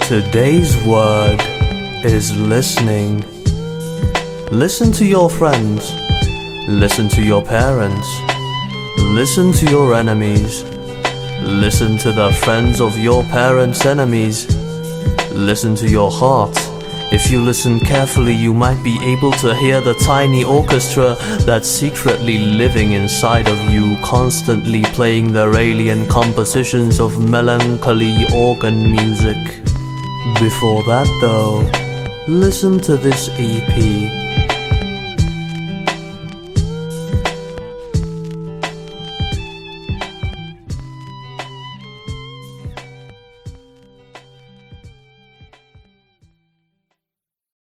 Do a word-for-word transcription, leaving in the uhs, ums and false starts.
Today's word is listening. Listen to your friends. Listen to your parents. Listen to your enemies. Listen to the friends of your parents' enemies. Listen to your heart. If you listen carefully, you might be able to hear the tiny orchestra that's secretly living inside of you, constantly playing their alien compositions of melancholy organ music. Before that though, listen to this E P.